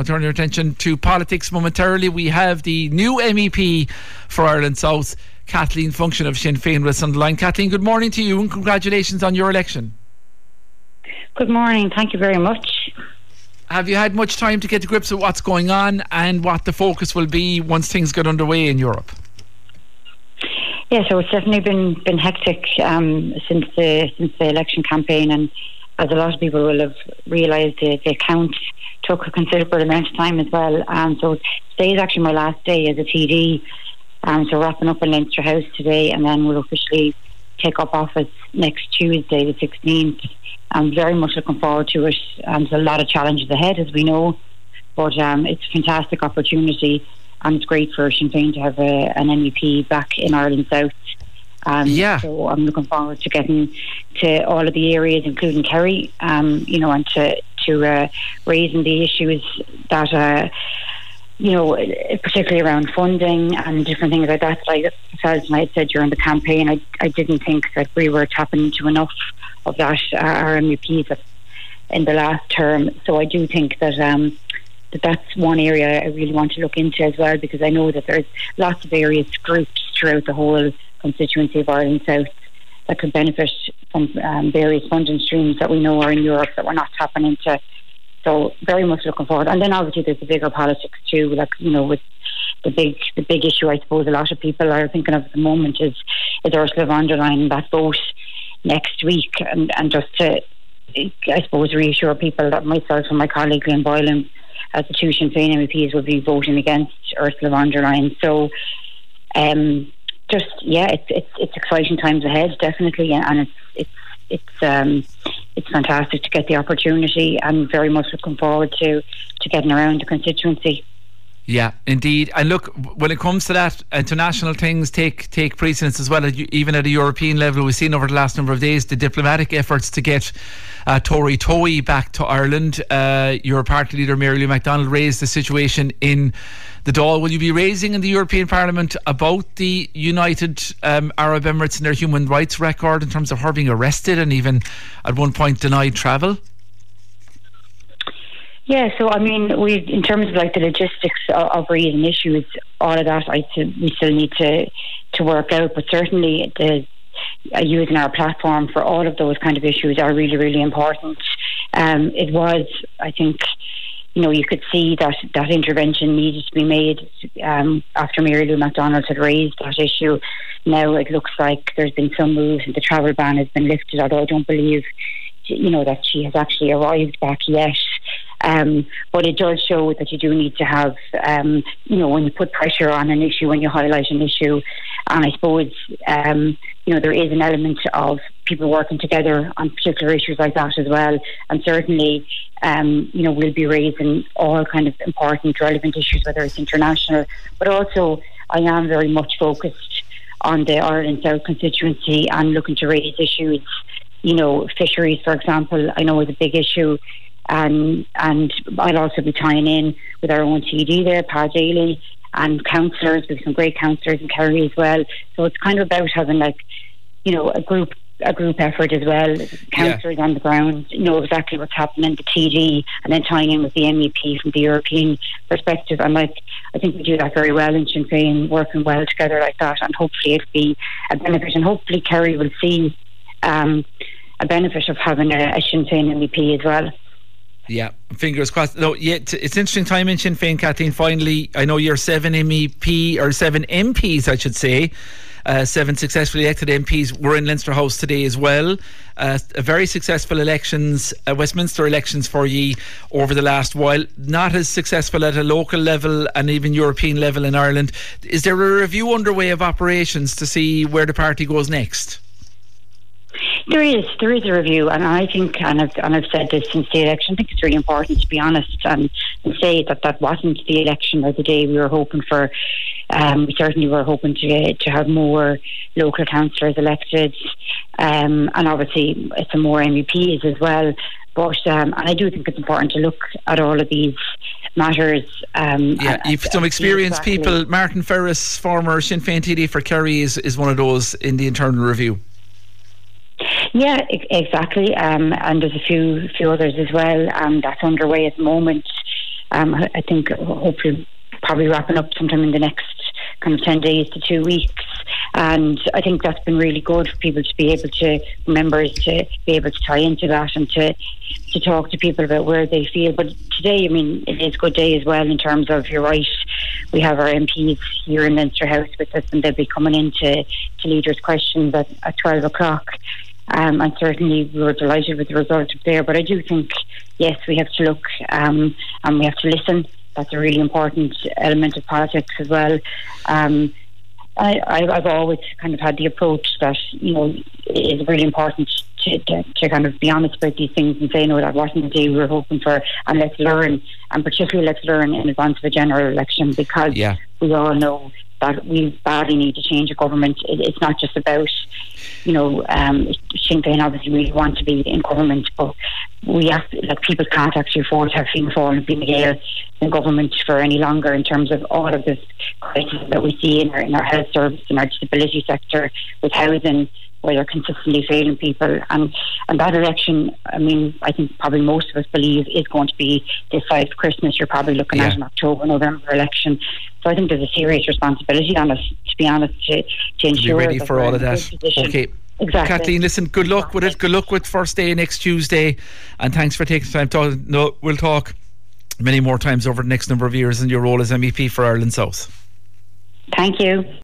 Now turn your attention to politics momentarily. We have the new MEP for Ireland South, Kathleen Function of Sinn Féin, with us on the line. Kathleen, good morning to you and congratulations on your election. Good morning, thank you very much. Have you had much time to get to grips with what's going on and what the focus will be once things get underway in Europe? Yeah, so it's definitely been hectic since the election campaign, and as a lot of people will have realised, the count took a considerable amount of time as well. So today is actually my last day as a TD. So wrapping up in Leinster House today, and then we'll officially take up office next Tuesday, the 16th. I'm very much looking forward to it. There's a lot of challenges ahead, as we know, but it's a fantastic opportunity, and it's great for Sinn Féin to have an MEP back in Ireland South. So I'm looking forward to getting to all of the areas, including Kerry, and to raising the issues that particularly around funding and different things like that. I felt, and I had said during the campaign, I didn't think that we were tapping into enough of that, our MEPs in the last term. So I do think that that's one area I really want to look into as well, because I know that there's lots of various groups throughout the whole constituency of Ireland South that could benefit from various funding streams that we know are in Europe that we're not tapping into. So very much looking forward. And then obviously there's the bigger politics too, with the big issue I suppose a lot of people are thinking of at the moment is Ursula von der Leyen, that vote next week, and just to, I suppose, reassure people that myself and my colleague Glenn Boylan, as the two Sinn Féin MEPs, will be voting against Ursula von der Leyen. So it's exciting times ahead, definitely, and it's fantastic to get the opportunity, and very much looking forward to getting around the constituency. Yeah, indeed. And look, when it comes to that, international things take precedence as well. Even at a European level, we've seen over the last number of days the diplomatic efforts to get Tory Toey back to Ireland. Your party leader, Mary Lou McDonald, raised the situation in the Dáil. Will you be raising in the European Parliament about the United Arab Emirates and their human rights record in terms of her being arrested and even at one point denied travel? Yeah, so I mean, in terms of like the logistics of raising issues, all of that, we still need to work out. But certainly, using our platform for all of those kind of issues are really, really important. It was, I think, you could see that intervention needed to be made after Mary Lou McDonald had raised that issue. Now it looks like there's been some moves and the travel ban has been lifted, although I don't believe that she has actually arrived back yet. But it does show that you do need to have, when you put pressure on an issue, when you highlight an issue, and I suppose, there is an element of people working together on particular issues like that as well. And certainly, we'll be raising all kind of important, relevant issues, whether it's international, but also I am very much focused on the Ireland South constituency and looking to raise issues. Fisheries, for example, I know is a big issue. And I'll also be tying in with our own TD there, Pa Daly, and councillors. We've some great councillors in Kerry as well. So it's kind of about having a group effort as well. Councillors on the ground know exactly what's happening, the TD, and then tying in with the MEP from the European perspective. And I think we do that very well in Sinn Féin, working well together like that. And hopefully it'll be a benefit. And hopefully Kerry will see a benefit of having a Sinn Féin MEP as well. Yeah, fingers crossed. No, it's interesting time in Sinn Féin, Kathleen. Finally, I know you're 7 MPs, I should say. 7 successfully elected MPs were in Leinster House today as well. A very successful elections, Westminster elections for ye over the last while. Not as successful at a local level and even European level in Ireland. Is there a review underway of operations to see where the party goes next? There is a review, and I think, and I've said this since the election, I think it's really important to be honest and say that wasn't the election or the day we were hoping for. We certainly were hoping to have more local councillors elected, and obviously some more MEPs as well. But and I do think it's important to look at all of these matters. You've some experienced people. Martin Ferris, former Sinn Féin TD for Kerry, is one of those in the internal review. Yeah, exactly. And there's a few others as well. That's underway at the moment. I think hopefully probably wrapping up sometime in the next kind of 10 days to 2 weeks. And I think that's been really good for people to be able to, members to be able to tie into that and to talk to people about where they feel. But today, I mean, it is a good day as well in terms of, you're right, we have our MPs here in Leinster House with us, and they'll be coming in to leaders' questions at 12 o'clock. And certainly we were delighted with the result of there. But I do think, yes, we have to look and we have to listen. That's a really important element of politics as well. I've always kind of had the approach that, you know, it's really important to kind of be honest about these things and say, no, that wasn't the day we were hoping for, and let's learn, and particularly let's learn in advance of a general election, because we all know that we badly need to change a government. It's not just about, you know, Sinn Féin obviously really want to be in government, but we have to, like, people can't actually afford to have Fianna Fáil and Fine Gael in government for any longer, in terms of all of this crisis that we see in our health service, in our disability sector, with housing, where they're consistently failing people. And that election, I mean, I think probably most of us believe is going to be this side of Christmas. You're probably looking at an October, November election. So I think there's a serious responsibility on us, to be honest, to ensure be ready for all of that. Okay. Exactly. Kathleen, listen, good luck with it. Good luck with first day next Tuesday. And thanks for taking the time. We'll talk many more times over the next number of years in your role as MEP for Ireland South. Thank you.